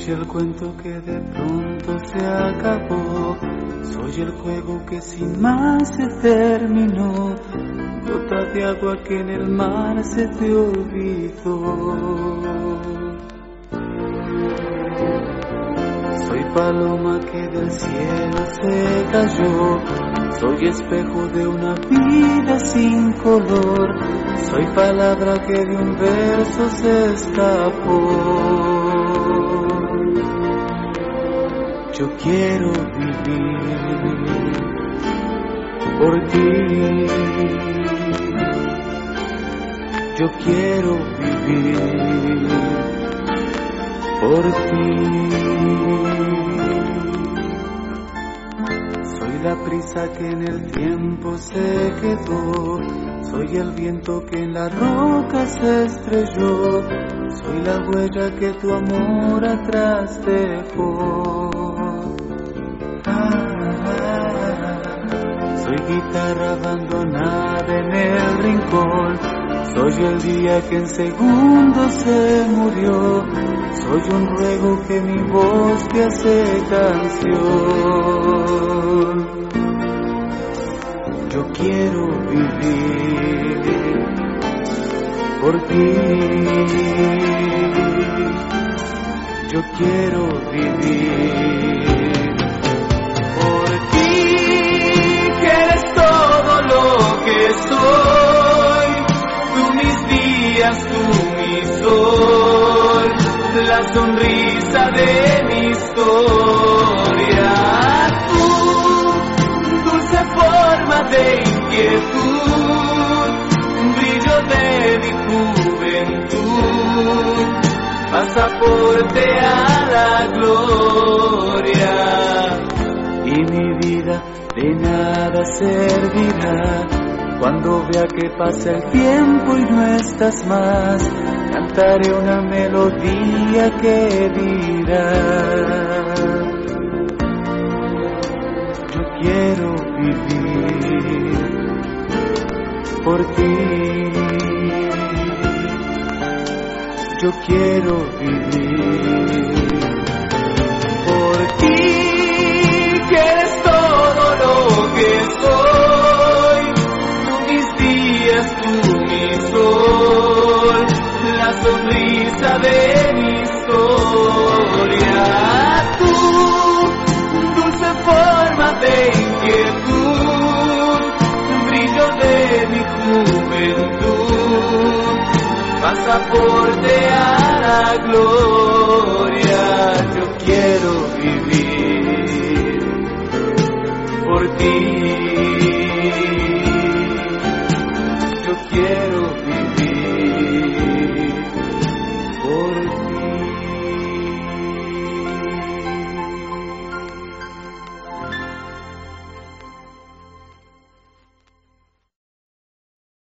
Soy el cuento que de pronto se acabó, soy el juego que sin más se terminó, gota de agua que en el mar se te olvidó. Soy paloma que del cielo se cayó, soy espejo de una vida sin color, soy palabra que de un verso se escapó. Yo quiero vivir por ti, yo quiero vivir por ti. Soy la prisa que en el tiempo se quedó, soy el viento que en la roca se estrelló, soy la huella que tu amor atrás dejó. Soy guitarra abandonada en el rincón, soy el día que en segundos se murió, soy un ruego que mi voz te hace canción. Yo quiero vivir por ti, yo quiero vivir por ti, que eres todo lo que soy, tú mis días, tú mi sol, la sonrisa de mi historia, tú, dulce forma de inquietud, brillo de mi juventud, pasaporte a la gloria. Y mi vida de nada servirá cuando vea que pasa el tiempo y no estás más. Cantaré una melodía que dirá: yo quiero vivir por ti, yo quiero vivir por ti, que eres todo lo que soy, tú mis días, tú mi sol, la sonrisa de mi historia, tú, dulce forma de inquietud, brillo de mi juventud, pasaporte a la gloria. Yo quiero vivir por ti, yo quiero vivir por ti.